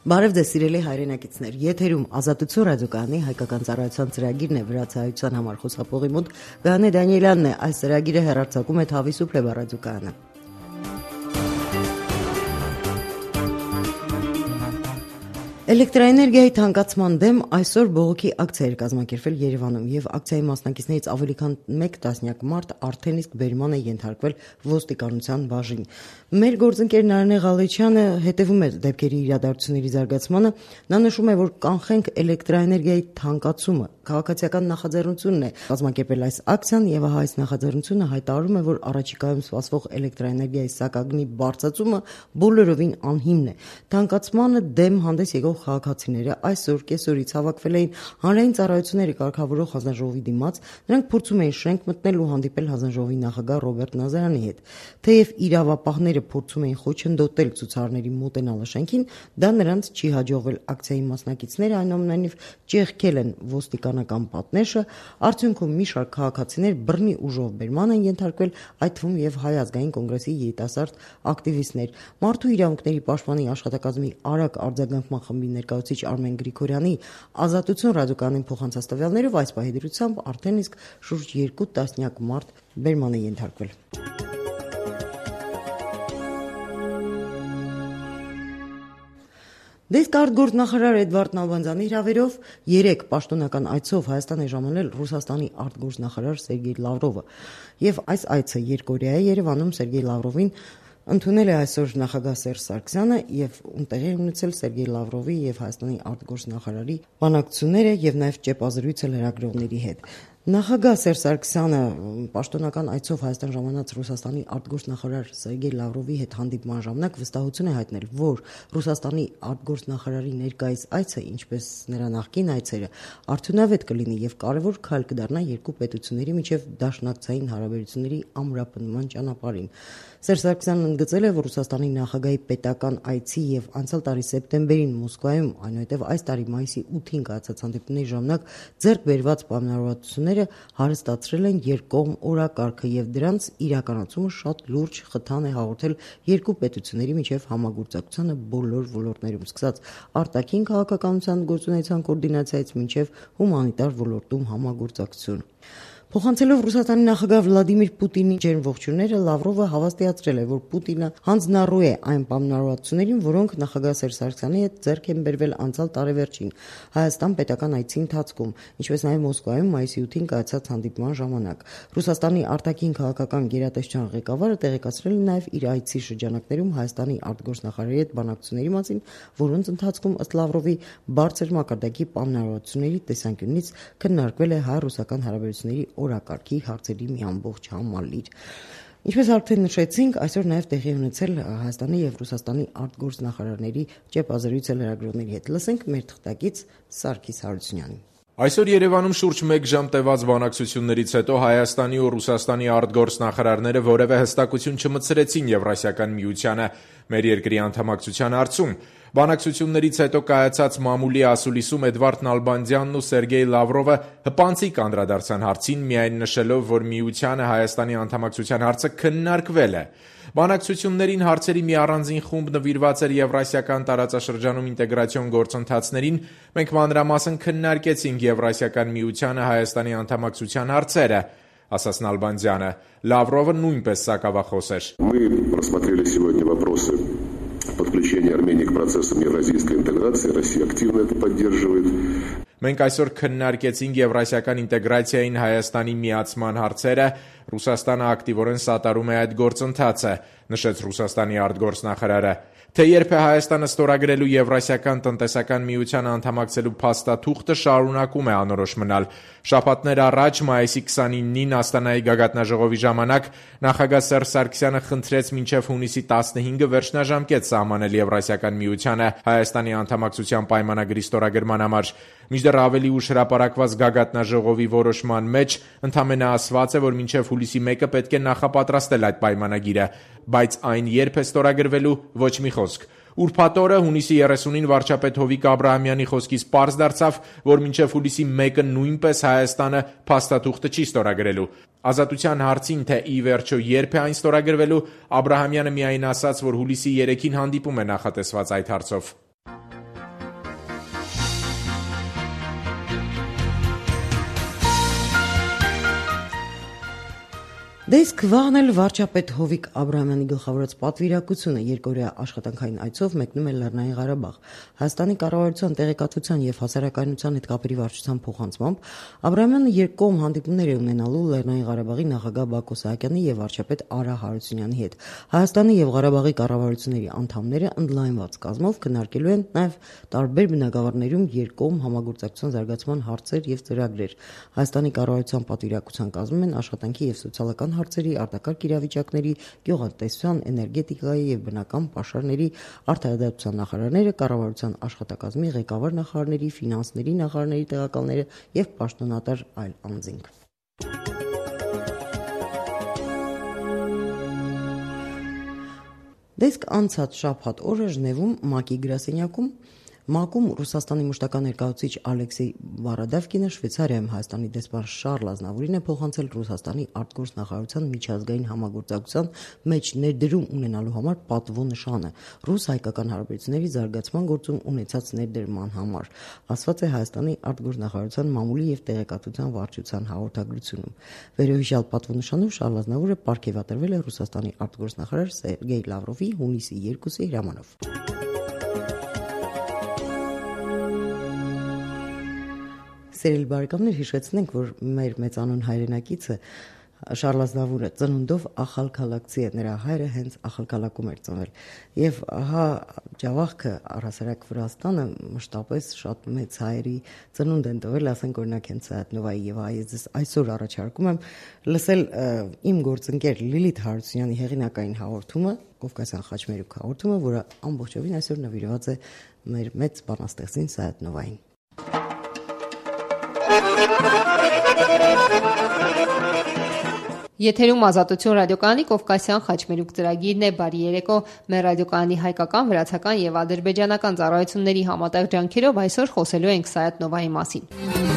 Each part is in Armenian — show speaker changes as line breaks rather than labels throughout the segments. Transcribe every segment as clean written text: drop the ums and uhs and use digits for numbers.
Բարև ձեզ սիրելի հայրենակիցներ, եթերում Ազատություն ռադիոկայանի հայկական ծառայության ծրագիրն է վրացահայության համար խոսափողի մոտ Գայանե Դանիելյանն է, այս ծրագիրը հեռարձակում է Թավիսու Փլեբա ռադիոկայանը։ Էլեկտրաէներգիայի թանկացման դեմ այսօր բողոքի ակցիա էր կազմակերպվել Երևանում եւ ակցիայի մասնակիցներից ավելի քան 1 տասնյակ մարդ արդեն իսկ բերման է ենթարկվել ոստիկանության բաժին։ Մեր գործընկեր Նարինե Ղալեչյանը հետևում է դեպքերի իրադարձությունների զարգացմանը, նա նշում է, որ կանխենք էլեկտրաէներգիայի թանկացումը, քաղաքացիական նախաձեռնությունն է կազմակերպել այս ակցիան եւ այս նախաձեռնությունը հայտարարում է, որ առաջիկայում սպասվող էլեկտրաէներգիայի սակագնի բարձրացումը բոլորովին անհիմն է։ Թանկացմանը դեմ հանդես եկող քաղաքացիները այսօր կեսօրից հավաքվել էին հանրային ծառայությունների կարգավորող հանձնաժողովի դիմաց, նրանք փորձում էին շենք մտնել ու հանդիպել հանձնաժողովի նախագահ Ռոբերտ Նազարյանի հետ։ Թեև իրավապահները փորձում էին խոչընդոտել ցուցարարների մոտենալը շենքին, դա նրանց չի հաջողվել։ Ակցիայի մասնակիցները այնուամենայնիվ ճեղքել են ոստիկանական պատնեշը, արդյունքում մի շարք քաղաքացիներ բռնի ուժով բերման են ենթարկվել, այդ թվում եւ Հայ ազգային կոնգրեսի երիտասարդ ակտիվիստներ։ Մարդու իրավունքների պաշտպանի աշխատակազմի արագ արձագանքման խմբի ներկայացուցիչ Արմեն Գրիգորյանի Ազատություն ռադիոկայանին փոխանցած տվյալներով այս պահի դրությամբ արդեն իսկ շուրջ 2 տասնյակ մարդ բերման է ենթարկվել։ Դեսկ արտգործնախարար Էդվարդ Նալբանդյանի հրավերով 3 պաշտոնական այցով Հայաստան է ժամանել Ռուսաստանի արտգործնախարար Սերգեյ Լավրովը եւ այս այցը երկօրյա է Երևանում Սերգեյ Լավրովին ընդունել է այսօր նախագահ Սերժ Սարգսյանը եւ տեղի ունեցել Սերգեյ Լավրովի եւ Հայաստանի արտգործնախարարի բանակցությունները եւ նաեւ ճեպազրույցը լրագրողների հետ։ Նախագահ Սերժ Սարգսյանը պաշտոնական այցով Հայաստան ժամանած Ռուսաստանի արտգործնախարար Սերգեյ Լավրովի հետ հանդիպման ժամանակ վստահություն է հայտնել, որ Ռուսաստանի արտգործնախարարի ներկայիս այցը, ինչպես նրա նախկին այցերը, արդյունավետ կլինի եւ կարեւոր քայլ կդառնա երկու պետությունների միջև դաշնակցային հարաբերությունների ամրապնդման ճանապարհին։ Սերժ Սարգսյանն ընդգծել է, որ Ռուսաստանի նախագահի պետական այցի եւ անցյալ տարի սեպտեմբերին Մոսկվայում, այնուհետեւ այս տարի մայիսի 8-ին կայացած հանդիպումների ժամանակ ձեռք բերված պայմանավորվածությունները հարստացրել են երկկողմ օրակարգը եւ դրանց իրականացումը շատ լուրջ խթան է հաղորդել երկու պետությունների միջև համագործակցությանը բոլոր ոլորտներում, սկսած արտաքին քաղաքականության գործունեության կոորդինացիայից մինչև հումանիտար ոլորտում համագործակցություն։ Փոխանցելով Ռուսաստանի նախագահ Վլադիմիր Պուտինի ջերմ ողջույնները, Լավրովը հավաստիացրել է, որ Պուտինը հանձնառու է այն պայմանավորվածություններին, որոնք նախագահ Սերժ Սարգսյանի հետ ձեռք են բերվել անցյալ տարեվերջին Հայաստան պետական այցի ընթացքում, ինչպես նաև Մոսկվայում մայիսի 8-ին կայացած հանդիպման ժամանակ։ Ռուսաստանի արտաքին քաղաքական գերատեսչության ղեկավարը տեղեկացրել է նաև իր այցի շրջանակներում Հայաստանի արտգործնախարարի հետ բանակցությունների մասին, որոնց ընթացքում ըստ Լավրովի բարձր մակարդակի պայմանավորվածությունների տեսանկյունից քննարկվել է հայ-ռուսական հարաբերությունների օրակարգի հարցերի մի ամբողջ համալիր։ Ինչպես արդեն նշեցինք, այսօր նաև տեղի ունեցել Հայաստանի եւ Ռուսաստանի արտգործնախարարների ճեպազրույցը լրագրողների հետ։ Լսենք մեր թղթակից Սարգիս Հարությունյանին։
Այսօր Երևանում շուրջ 1 ժամ տևած բանակցություններից հետո Հայաստանի ու Ռուսաստանի արտգործնախարարները որևէ հստակություն չմտցրեցին Եվրասիական միությանը մեր երկրի անդամակցության հարցում։ Բանակցություններից հետո կայացած մամուլի ասուլիսում Էդվարդ Նալբանդյանն ու Սերգեյ Լավրովը հպանցիկ անդրադարձան հարցին, միայն նշելով, որ միությանը Հայաստանի անդամակցության հարցը քննարկվել է։ Բանակցություններին հարցերի մի առանձին խումբ նվիրված էր Եվրասիական տարածաշրջանում ինտեգրացիոն գործընթացներին, մենք մանրամասն քննարկեցինք Եվրասիական միությանը Հայաստանի անդամակցության հարցերը, ասաց Նալբանդյանը։ Լավրովը նույնպես սակավախոս էր։
Подключение Армении к процессам евразийской интеграции. Россия активно это поддерживает.
Մենք այսօր քննարկեցինք Եվրասիական ինտեգրացիային Հայաստանի միացման հարցերը, Ռուսաստանը ակտիվորեն սատարում է այդ գործընթացը, նշեց Ռուսաստանի արտգործնախարարը։ Թե երբ է Հայաստանը ստորագրելու Եվրասիական տնտեսական միությանը անդամակցելու փաստաթուղթը շարունակում է անորոշ մնալ։ Շաբաթներ առաջ մայիսի 29-ին Աստանայի գագաթնաժողովի ժամանակ նախագահ Սերժ Սարգսյանը խնդրեց մինչև հունիսի 15-ը վերջնաժամկետ սահմանել Եվրասիական միությանը Հայաստանի անդամակցության պայմանագրի ստորագրման համար։ Մինչդեռ ավելի ուշ հրապարակված գագաթնաժողովի որոշման մեջ ընդամենը ասված է, որ մինչև հուլիսի 1-ը պետք է նախապատրաստել այդ պայմանագիրը, բայց այն երբ է ստորագրվելու ոչ մի խոսք։ Ուրբաթ օրը հունիսի 30-ին վարչապետ Հովիկ Աբրահամյանի խոսքից պարզ դարձավ, որ մինչև հուլիսի 1-ը նույնպես Հայաստանը փաստաթուղթը չի ստորագրելու։ Ազատության հարցին, թե ի վերջո երբ է այն ստորագրվելու, Աբրահամյանը միայն ասաց, որ հուլիսի 3-ին հանդիպում է նախատեսված այդ հարցով։
Դեսք վաղնել վարչապետ Հովիկ Աբրահամյանի գլխավորած պատվիրակությունը երկօրյա աշխատանքային այցով մեկնում է Լեռնային Ղարաբաղ։ Հայաստանի կառավարության տեղեկատվության եւ հասարակայնության հետ կապերի վարչության փոխանցմամբ Աբրահամյանը երկկողմ հանդիպումներ է ունենալու Լեռնային Ղարաբաղի նախագահ Բակո Սահակյանի եւ վարչապետ Արա Հարությունյանի հետ։ Հայաստանի եւ Ղարաբաղի կառավարությունների անդամները ընդլայնված կազմով քննարկելու են նաեւ տարբեր բնագավառներում երկկողմ համագործակցության զարգացման հարցեր եւ ծրագրեր։ Հայաստանի կառավարության պատվիրակության կազմում են աշխատանքի եւ սոցիալական հարցերի, արտակարգ իրավիճակների, գյուղատնտեսության, էներգետիկայի եւ բնական պաշարների արտահայտության նախարարները, կառավարության աշխատակազմի ղեկավար նախարարների, ֆինանսների նախարարների տեղակալները եւ պաշտոնատար այլ անձինք։ Դեսք անցած շաբաթ օրը Ժնևում ՄԱԿ-ի գրասենյակում ՄԱԿ-ում Ռուսաստանի մշտական ներկայացուցիչ Ալեքսեյ Վարադավկինը Շվեյցարիայում Հայաստանի դեսպան Շարլ Ազնավուրին է փոխանցել Ռուսաստանի արտգործնախարարության միջազգային համագործակցության մեջ ներդրում ունենալու համար պատվոնշանը ռուս-հայկական հարաբերությունների զարգացման գործում ունեցած ներդրման համար, ասված է Հայաստանի արտգործնախարարության մամուլի եւ տեղեկատվության վարչության հաղորդագրությունում։ Վերոհիշյալ պատվոնշանով Շարլ Ազնավուրը պարգևատրվել է Ռուսաստանի արտգործնախարար Սերգեյ Լավրովի հունիսի 2-ի հրամանով։ Սիրելի բարեկամներ, հիշեցնենք, որ մեր մեծանուն հայրենակիցը Շարլ Ազնավուրը ծնունդով ախալքալակցի է, նրա հայրը հենց ախալքալակում էր ծնվել։ Եվ ահա ջավախքը առհասարակ Վրաստանը մշտապես շատ մեծ հայերի ծնունդ են տվել, ասենք օրինակ հենց Սայաթ-Նովայի եւ ես այսօր առաջարկում եմ լսել իմ գործընկեր Լիլիթ Հարությունյանի հեղինակային հաղորդումը, Կովկասյան խաչմերուկ հաղորդումը, որը ամբողջովին այսօր նվիրված է մեր մեծ բանաստեղծին Սայաթ-Նովային։
Եթերում Ազատություն ռադիոկայանի Կովկասյան խաչմերուկ ծրագիրն է։ Բարի երեկո։ Մեր ռադիոկայանի հայկական, վրացական եւ ադրբեջանական ծառայությունների համատեղ ջանքերով այսօր խոսելու ենք Սայաթ-Նովայի մասին։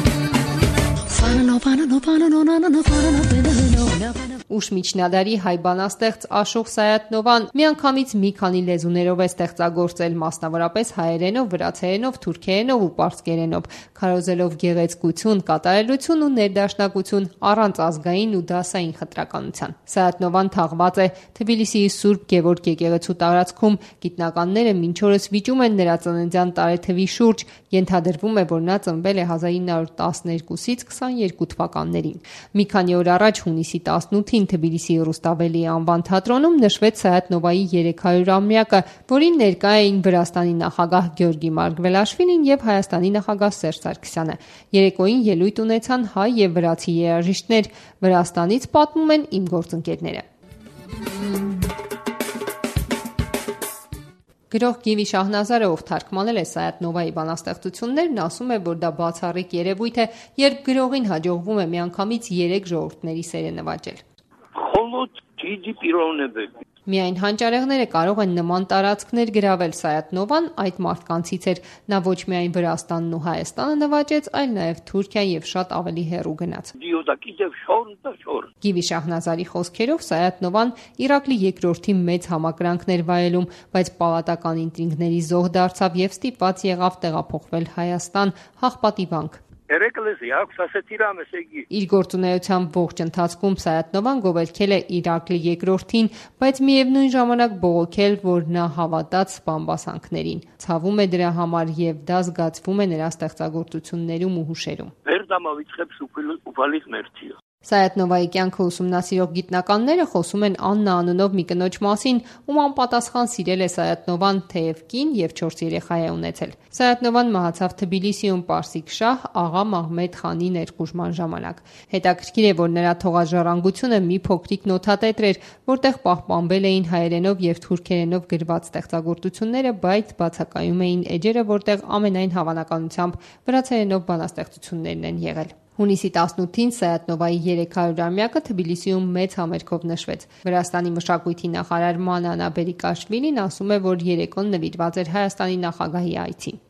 Ուշ միջնադարի հայ բանաստեղծ Աշոտ Սայաթ-Նովան միանգամից մի քանի լեզուներով է ստեղծագործել, մասնավորապես հայերենով, վրացերենով, թուրքերենով ու պարսկերենով, քարոզելով գեղեցկություն, կատարելություն ու ներդաշնակություն առանց ազգային ու դասային խտրականության։ Սայաթ-Նովան թաղված է Թբիլիսիի Սուրբ Գևորգ եկեղեցու տարածքում, գիտնականները մինչ օրս վիճում են նրա ծննդյան տարեթվի շուրջ, ենթադրվում է, որ նա ծնվել է 1912-ից 22 թվականներին։ Մի քանի օր առաջ հունիսի 18-ին Թբիլիսիի Ռուստավելի անվան թատրոնում նշվեց Սայաթ-Նովայի 300-ամյակը, որին ներկա էին Վրաստանի նախագահ Գյորգի Մարգվելաշվիլին եւ Հայաստանի նախագահ Սերժ Սարգսյանը։ Երեկոյին ելույթ ունեցան հայ եւ վրացի երաժիշտներ։ Վրաստանից պատմում են իմ գործընկերները։ Գրող Գիվի Շահնազարը, ով թարգմանել է Սայաթ-Նովայի բանաստեղծություններն, ասում է, որ դա բացառիկ երևույթ է, երբ գրողին հաջողվում է միանգամից 3 ժողովուրդների սերը նվաճել։ Միայն հանճարեղները կարող են նման տարածքներ գրավել։ Սայաթ-Նովան այդ մարդկանցից էր։ Նա ոչ միայն Վրաստանն ու Հայաստանը նվաճեց, այլ նաև Թուրքիան եւ շատ ավելի հեռու գնաց։ Գիվի Շահնազարի խոսքերով Սայաթ-Նովան Իրակլի երկրորդի մեծ համակրանքն էր վայելում, բայց պալատական ինտրիգների զոհ դարձավ եւ ստիպված եղավ տեղափոխվել Հայաստան, Հաղպատի վանք։ Իր գործունեության ողջ ընթացքում Սայաթ-Նովան գովերքել է Իրակլի երկրորդին, բայց միևնույն ժամանակ բողոքել, որ նա հավատաց սպանբասանքներին։ Ցավում է դրա համար եւ դա զգացվում է նրա ստեղծագործություններում ու հուշերում։ Սայաթ-Նովայի կյանքը ուսումնասիրող գիտնականները խոսում են Աննա անունով մի կնոջ մասին, ում անպատասխան սիրել է Սայաթ-Նովան, թեև կին եւ 4 երեխա է ունեցել։ Սայաթ-Նովան մահացավ Թբիլիսիում պարսիկ շահ աղա Մահմեդ խանի ներխուժման ժամանակ։ Հետաքրքիր է, որ նրա թողաժառանգությունը մի փոքրիկ նոթատետր էր, որտեղ պահպանվել էին հայերենով եւ թուրքերենով գրված ստեղծագործությունները, բայց բացակայում էին էջերը, որտեղ ամենայն հավանականությամբ վրացերենով բանաստեղծություններն են եղել։ Հունիսի 18-ին Սայաթ-Նովայի 300-ամյակը Թբիլիսիում մեծ համերգով նշվեց։ Վրաստանի մշակույթի նախարար Մանանա Բերիկաշվիլին ասում է, որ երեկոն նվիրված էր Հայաստանի նախագահի այցին։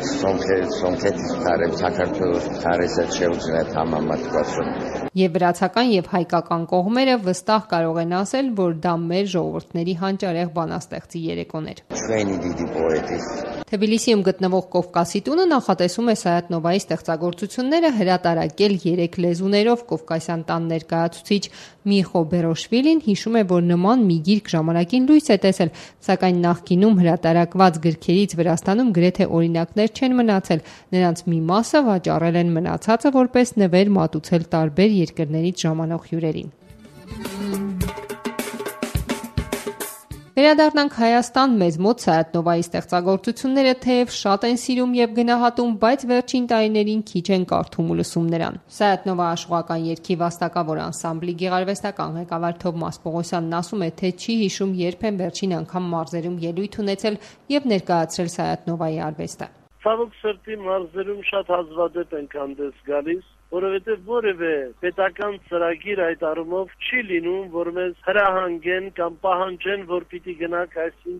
Եվ վրացական եւ հայկական կողմերը վստահ կարող են ասել, որ դա մեր ժողովուրդների հանճարեղ բանաստեղծի երեկոն էր։ Թբիլիսիում գտնվող Կովկասի տունը նախատեսում է Սայաթ-Նովայի ստեղծագործությունները հրատարակել 3 լեզուներով։ Կովկասյան տան ներկայացուցիչ Միխո Բերոշվիլին հիշում է, որ նման մի գիրք ժամանակին լույս է տեսել, սակայն նախկինում հրատարակված գրքերից Վրաստանում գրեթե օրինակներ չեն մնացել։ Նրանց մի մասը վաճառել են, մնացածը որպես նվեր մատուցել տարբեր երկրներից ժամանող հյուրերին։ Վերադառնանք Հայաստան, մեզ մոտ Սայաթ-Նովայի ստեղծագործությունները թեև շատ են սիրում եւ գնահատում, բայց վերջին տարիներին քիչ են կարդում ու լսում նրան։ Սայաթ-Նովա աշխուհական երգի վաստակավոր անսամբլի գեղարվեստական ղեկավար Թովմաս Պողոսյանն ասում է, թե չի հիշում երբ են վերջին անգամ մարզերում ելույթ ունեցել եւ ներկայացրել Սայաթ-Նովայի արվեստը։
Ցավոք սրտի մարզերում շատ հազվադեպ ենք հանդես գալիս, որովհետև որևէ պետական ծրագիր այդ առումով չի լինում, որ մեզ հրահանգեն կամ պահանջեն, որ պիտի գնանք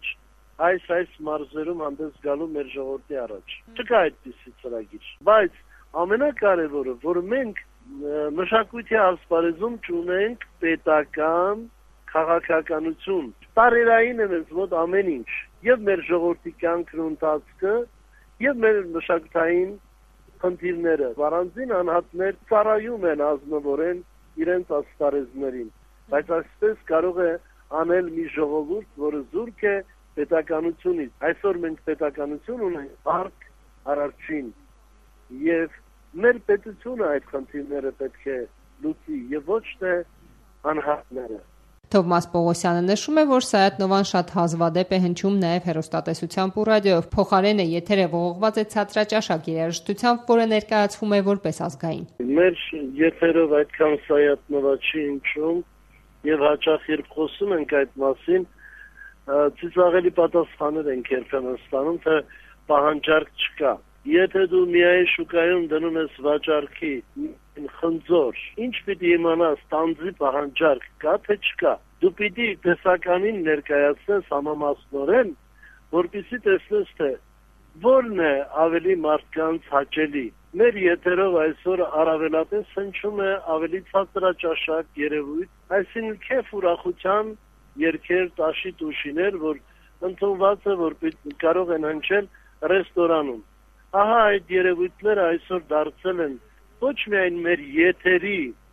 այս մարզերում հանդես գալու մեր ժողովրդի առաջ։ Չկա այդպիսի ծրագիր։ Բայց ամենակարևորը, որ մենք մշակույթի ասպարեզում չունենք պետական քաղաքականություն։ Տարերային է մեզ մոտ ամեն ինչ, եւ մեր ժողովրդի կյանքն ու ընթացքը, եւ մեր մշակութային խնդիրները, առանձին անհատներ ծառայում են ազնվորեն իրենց ասպարեզներին, բայց այսպես կարող է անել մի ժողովուրդ, որը զուրկ է պետականությունից։ Այսօր մենք պետականություն ունենք արկ արարչին, եւ մեր պետությունը այդ խնդիրները պետք է լուծի եւ ոչ թե անհատները։
Թովմաս Պողոսյանը նշում է, որ Սայաթ-Նովան շատ հազվադեպ է հնչում նաև հեռուստատեսությամբ ու ռադիոյով։ Փոխարենը եթերը ողողված է ցածրաճաշակ երաժշտությամբ, որը ներկայացվում է որպես ազգային։
Մեր եթերով այդքան Սայաթ-Նովա չի հնչում եւ հաճախ երբ խոսում ենք այդ մասին, ծիծաղելի պատասխաններ ենք երբեմն ստանում, թե պահանջարկ չկա։ Եթե դու միայն շուկայում դնում ես վաճառքի խնձոր, ինչ պիտի իմանաս, տանձի պահանջարկ կա թե չկա։ Դու պիտի տեսականին ներկայացնես համամասնորեն, որպեսզի տեսնես, թե որն է ավելի մարդկանց հաճելի։ Մեր եթերով այսօր առավելապես հնչում է ավելի ցածրաճաշակ երևույթ, այսինքն քեֆ ուրախության երգեր, տաշի տուշիներ, որ ընդունված է, որ կարող են հնչել ռեստորանում։ Ահա այդ երևույթները այսօր դարձել են ոչ միայն մեր եթերի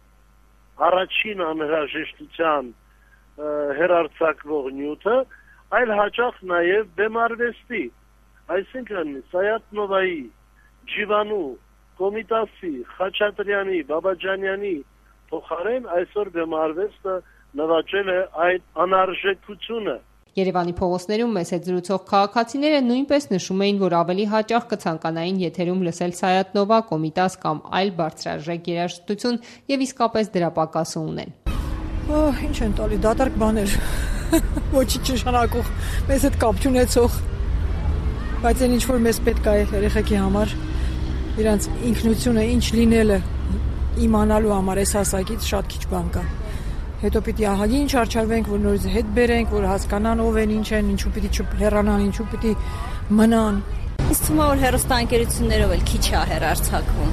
առաջին անհրաժեշտության հեռարձակվող նյութը, այլ հաճախ նաև բեմարվեստի, այսինքն Սայաթ-Նովայի, Ջիվանու, Կոմիտասի, Խաչատրյանի, Բաբաջանյանի փոխարեն այսօր բեմարվեստը նվաճել է այդ անարժեքությունը։
Երևանի փողոցներում մեզ հետ զրուցող քաղաքացիները նույնպես նշում էին, որ ավելի հաճախ կցանկանային եթերում լսել Սայաթ-Նովա, Կոմիտաս կամ այլ բարձրարժեք երաժշտություն եւ իսկապես դրա պակասը ունեն։
Ինչ են տալի, դատարկ բաներ, ոչինչ նշանակող, մեզ հետ կապ չունեցող, բայց այն ինչ որ մեզ պետք է երեխեքի համար, իրանց ինքնությունը ինչ լինելը իմանալու համար այս հասակից շատ քիչ բան կա։ Հետո պիտի ահագին չարչարվենք, որ նորից հետ բերենք, որ հասկանան ով են, ինչ են, ինչու պիտի չհեռանան, ինչու պիտի մնան։
Ինձ թվում է, որ հեռուստաընկերություններով էլ քիչ է հեռարձակվում։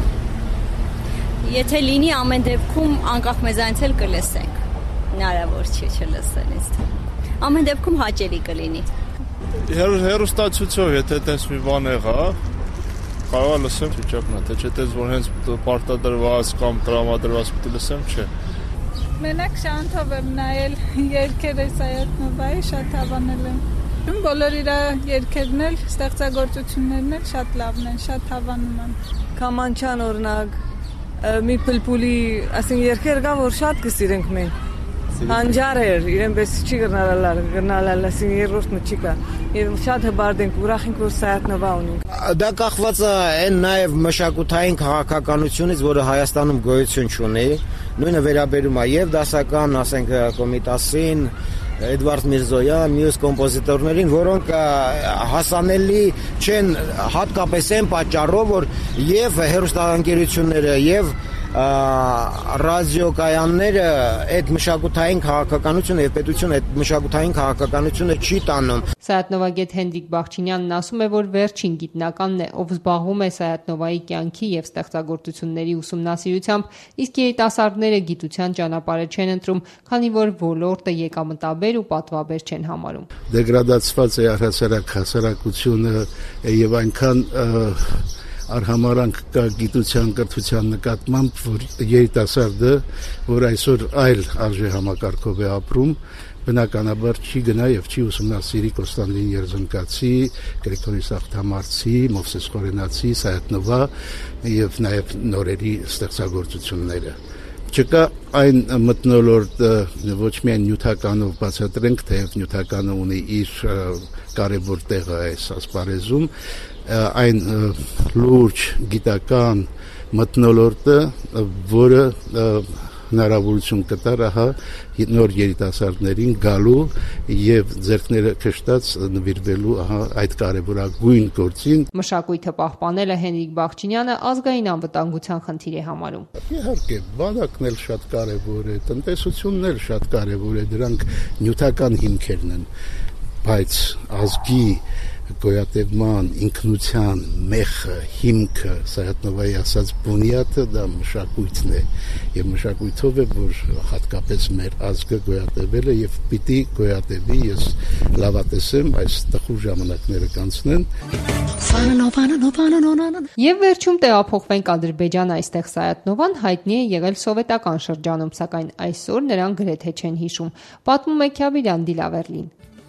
Եթե լինի ամեն դեպքում անկախ մեզանից էլ կլսենք։ Հնարավոր չէ չլսել ինձ թվում։ Ամեն դեպքում հաճելի կլինի։
Հեռուստացույցով, եթե տես մի բան եղա, կարող եմ լսեմ, չճապնա, թե չէ տես որ հենց պարտադրված կամ տրամադրված պիտի լսեմ, չէ։
Մենակ շանթով եմ նայել երգերը Սայաթ-Նովայի, շատ հավանել եմ։ Բոլոր իր երգերն էլ, ստեղծագործություններն էլ շատ լավն են, շատ հավանում եմ։
Քամանչան օրինակ, մի պլպուլի, ասենք երգեր կա, որ շատ կսիրենք մենք։ Հանջար էր, իրեն պես չի գրնալալ, ասենք երրորդը չի կա։ Եվ շատ հբարդ ենք, ուրախ ենք, որ Սայաթ-Նովա ունենք։
Դա կախված է այն նաև մշակութային քաղաքականությունից, որը Հայաստանում գոյություն չունի։ Նույնը վերաբերում է եւ դասական, ասենք Կոմիտասին, Էդվարդ Միրզոյան, մյուս կոմպոզիտորներին, որոնք հասանելի չեն հատկապես այն պատճառով, որ եւ հեռուստաընկերությունները եւ ռադիոկայանները այդ մշակութային քաղաքականությունը եւ պետությունը այդ մշակութային քաղաքականությունը չի տանում։
Սայաթ-Նովա գետ Հենրիկ Բաղչինյանն ասում է, որ վերջին գիտնականն է, ով զբաղվում է Սայաթ-Նովայի կյանքի եւ ստեղծագործությունների ուսումնասիրությամբ, իսկ երիտասարդները գիտության ճանապարհը չեն ընտրում, քանի որ ոլորտը եկամտաբեր ու պատվաբեր չեն համարում։
Դեգրադացված է առհասարակ հասարակությունը եւ այնքան արհամարանք կա գիտության կրթության նկատմամբ, որ երիտասարդը, որ այսօր այլ արժե համակարգով է ապրում, բնականաբար չի գնա եւ չի ուսումնասիրի Կոստանդին Երզնկացի, Գրիգորի Սախտամարցի, Մովսես Խորենացի, Սայաթ-Նովա եւ նաեւ նորերի ստեղծագործությունները։ Չկա այն մթնոլորտը ոչ միայն նյութականով բացատրենք, թեև նյութականը ունի իր կարևոր տեղը այս ասպարեզում, այն լուրջ գիտական մթնոլորտը, որը հնարավորություն կտար նոր երիտասարդներին գալու եւ ձեռքները քշտած նվիրվելու այդ կարևորագույն գործին։
Մշակույթը պահպանելը Հենրիկ Բաղչինյանը ազգային անվտանգության խնդիր է համարում։
Իհարկե, բանակն էլ շատ կարևոր է, տնտեսությունն էլ շատ կարևոր է, դրանք նյութական հիմքերն են, բայց ազգի գոյատևման, ինքնության, մեխը, հիմքը, Սայաթ-Նովայի ասած բունյատը դա մշակույթն է եւ մշակույթով է, որ հատկապես մեր ազգը գոյատևել է եւ պիտի գոյատևի, ես լավատեսեմ այս տխուր ժամանակները կանցնեն։
Եվ վերջում տեղափոխվենք Ադրբեջան, այստեղ Սայաթ-Նովան հայտնի է եղել սովետական շրջանում, սակայն այսօր նրան գրեթե չեն հիշում, պատմում է Քյավիրյան Դիլավերլին։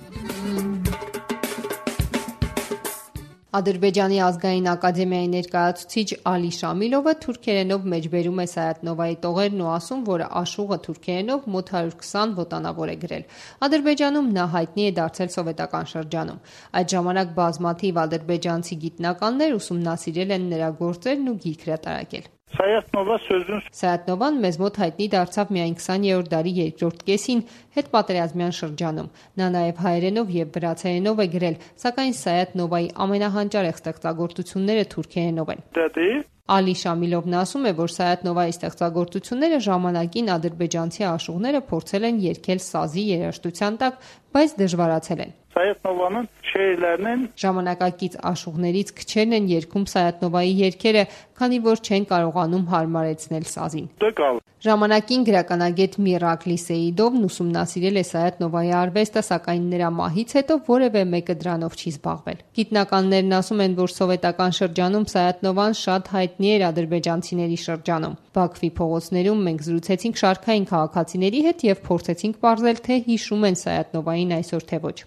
Ադրբեջանի ազգային ակադեմիայի ներկայացուցիչ Ալի Շամիլովը թուրքերենով մեջբերում է Սայաթ-Նովայի տողերն ու ասում, որ աշուղը թուրքերենով մոտ 120 ոտանավոր է գրել։ Ադրբեջանում նա հայտնի է դարձել սովետական շրջանում։ Այդ ժամանակ բազմաթիվ ադրբեջանցի գիտնականներ ուսումնասիրել են նրա գործերն ու գիրք հրատարակել։ Սայաթ-Նովան մեզ մոտ հայտնի դարձավ միայն 20-րդ դարի երկրորդ կեսին հետպատերազմյան շրջանում։ Նա նաև հայերենով եւ վրացերենով է գրել, սակայն Սայաթ-Նովայի ամենահանճարեղ ստեղծագործությունները թուրքերենով են։ Ալի Շամիլովն ասում է, որ Սայաթ-Նովայի ստեղծագործությունները ժամանակին ադրբեջանցի աշուղները փորձել են երգել սազի երաժշտության տակ, բայց դժվարացել են։
Սայաթ-Նովանın şehirlerinin
ժամանակակից աշուղներից քչերն են երգում Սայաթ-Նովայի երգերը, քանի որ չեն կարողանում հարմարեցնել սազին։ Ժամանակին գրականագետ Միրակլի Սեիդովն ուսումնասիրել է Սայաթ-Նովայի արվեստը, սակայն նրա մահից հետո որևէ մեկը դրանով չի զբաղվել։ Գիտնականներն ասում են, որ սովետական շրջանում Սայաթ-Նովան շատ հայտնի էր ադրբեջանցիների շրջանում։ Բաքվի փողոցներում մենք զրուցեցինք շարքային քաղաքացիների հետ եւ փորձեցինք պարզել, թե հիշում են Սայաթ-Նովային այսօր թե ոչ։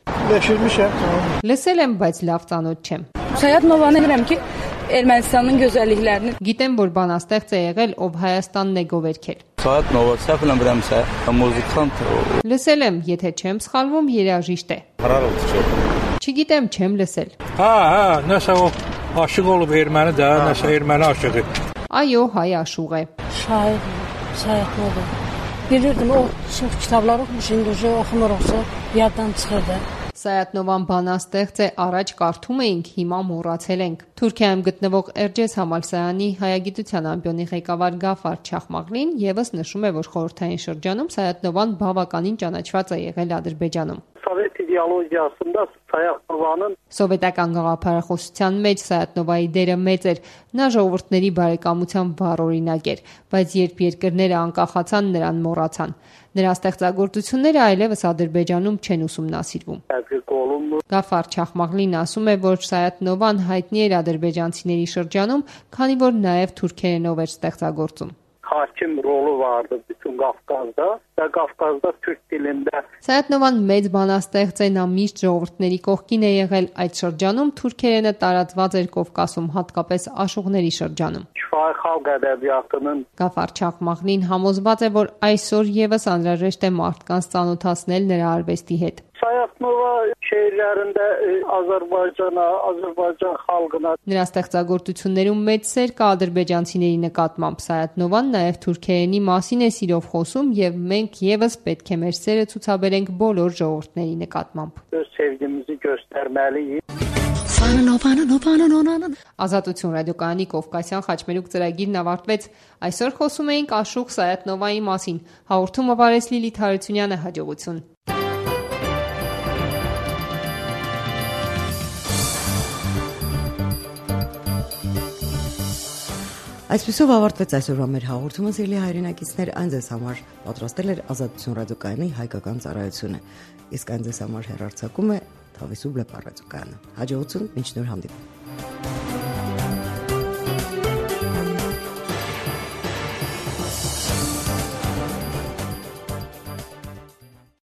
Լսել եմ, բայց լավ ծանոթ չեմ։
Սայաթ-Նովանը գրեմ ki Ermənistanın gözəlliklərini
Գիտեմ, որ բանաստեղծ է եղել, ով Հայաստանն է գովերքել։
Սայաթ-Նովա սեփլեմ բրամսա մուզիկանտ
Լսել եմ, եթե չեմ սխալվում, երաժիշտ է։ Չգիտեմ, չեմ լսել։
Nəsə o aşıq olub erməni də, nəsə erməni aşığı։
Այո, հայ աշուղ է։
Şair Səyət-Nova. Bilirdim, o çox kitablar oxumuş, indi oxumuruqsa yaddan çıxırdı։
Սայաթ-Նովան բանաստեղծ է, առաջ կարդում էինք, հիմա մոռացել ենք։ Թուրքիայում գտնվող Էրջես համալսարանի հայագիտության ամբիոնի ղեկավար Գաֆար Չախմաղլին եւս նշում է, որ խորհրդային շրջանում Սայաթ-Նովան բավականին ճանաչված է եղել Ադրբեջանում։
Սովետ իդեոլոգիասında Սայաթ-Նովանın
Սովետական գաղափարախոսության մեջ Սայաթ-Նովայի դերը մեծ էր, նա ժողովուրդների բարեկամության վառ օրինակ էր, բայց երբ երկրները անկախացան, նրան մոռացան։ Նրա ստեղծագործությունները այլևս Ադրբեջանում չեն ուսումնասիրվում։ Գաֆար Չախմաղլին ասում է, որ Սայաթ-Նովան հայտնի էր ադրբեջանցիների շրջանում, քանի որ նաև թուրքերենով էր ստեղծագործում։
Hakim rolu vardı bütün Qafqazda və Qafqazda türk dilində
Սայաթ-Նովան մեծ բանաստեղծ է, նա միշտ ժողովուրդների կողքին է եղել, այդ շրջանում թուրքերենը տարածված էր Կովկասում, հատկապես աշուղների շրջանում։
Şifahi xalq ədəbiyyatının
Գաֆար Չախմաղլին համոզված է, որ այսօր եւս անհրաժեշտ է մարդկանց ծանոթացնել նրա արվեստի հետ։
Sayatnova şehirlərində Azərbaycan xalqına.
Նրա ստեղծագործություններում մեծ սեր կա ադրբեջանցիների նկատմամբ։ Sayatnovan նաև թուրքերենի մասին է սիրով խոսում եւ մենք եւս պետք է մեր սերը ցուցաբերենք բոլոր ժողովուրդների նկատմամբ։
Öz sevgimizi göstərməliyik։
Ազատություն ռադիոկայանի Կովկասյան խաչմերուկ ծրագիրն ավարտվեց։ Այսօր խոսում էինք Աշուղ Sayatnovայի մասին։ Հաղորդումը վարեց Լիլիթ Հարությունյանը, հաջողություն։
Այսպեսով ավարտվեց այսօրվա մեր հաղորդումը, սիրելի հայրենակիցներ, այն ձեզ համար պատրաստել էր Ազատություն ռադիոկայանի հայկական ծառայությունը։ Իսկ այն ձեզ համար հեռարձակում է Թավիսու Բլեպար ռադիոկայանը։ Հաջողություն, մինչ նոր հանդիպում։